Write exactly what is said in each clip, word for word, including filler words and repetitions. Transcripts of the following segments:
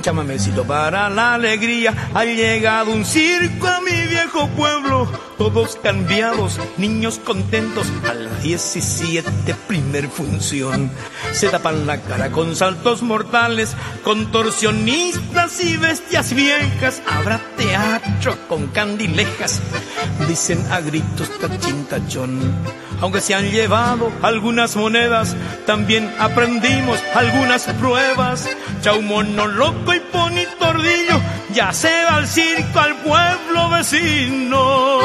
chamamecito para la alegría. Ha llegado un circo a mi viejo pueblo, todos cambiados, niños contentos. A las diecisiete, primer función. Se tapan la cara con saltos mortales, contorsionistas y bestias viejas. Habrá teatro con candilejas, dicen a gritos tachín tachón. Aunque se han llevado algunas monedas, también aprendimos algunas pruebas. Chau mono loco y poni tordillo, ya se va al circo al pueblo vecino.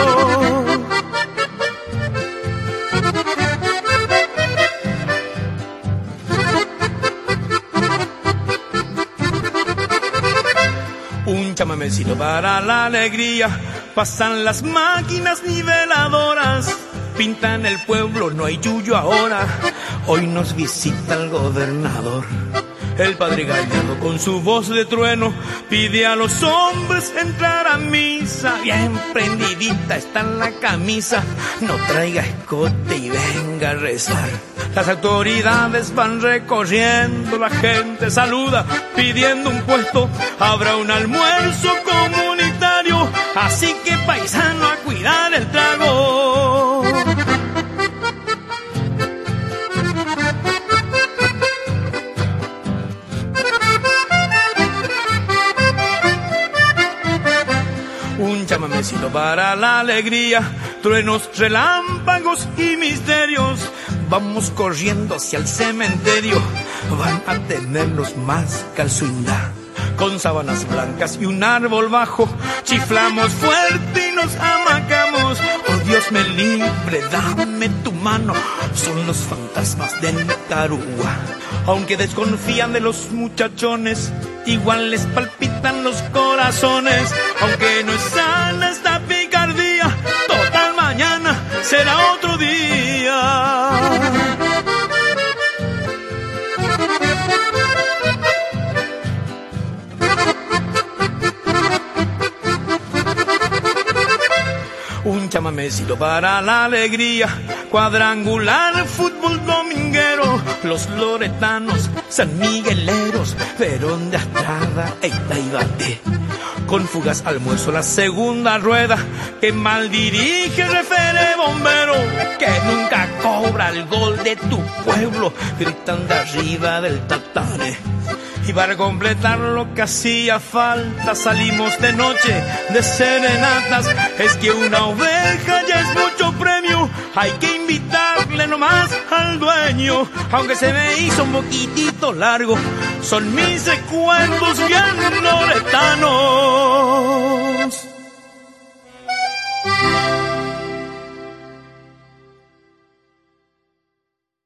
Un chamamecito para la alegría. Pasan las máquinas niveladoras, pintan el pueblo, no hay yuyo ahora. Hoy nos visita el gobernador. El padre Gallardo con su voz de trueno pide a los hombres entrar a misa. Bien prendidita está la camisa, no traiga escote y venga a rezar. Las autoridades van recorriendo, la gente saluda pidiendo un puesto. Habrá un almuerzo comunitario, así que paisano a cuidar el trago. Un chamamecito para la alegría, truenos, relámpagos y misterios. Vamos corriendo hacia el cementerio, van a tenernos más calzuindá. Con sábanas blancas y un árbol bajo, chiflamos fuerte y nos amacamos. Oh Dios me libre, dame tu mano, son los fantasmas de Nicaragua. Aunque desconfían de los muchachones, igual les palpitan los corazones. Aunque no es sana esta picardía, total mañana será otro día. Un chamamecito para la alegría, cuadrangular, fútbol dominguero, los loretanos, sanmigueleros, Verón de Astrada e Itaibate. Con fugas almuerzo la segunda rueda, que mal dirige el refere bombero, que nunca cobra el gol de tu pueblo, gritan de arriba del tatare. Y para completar lo que hacía falta, salimos de noche de serenatas. Es que una oveja ya es mucho premio, hay que invitarle nomás al dueño. Aunque se me hizo un poquitito largo, son mis recuerdos bien loretanos.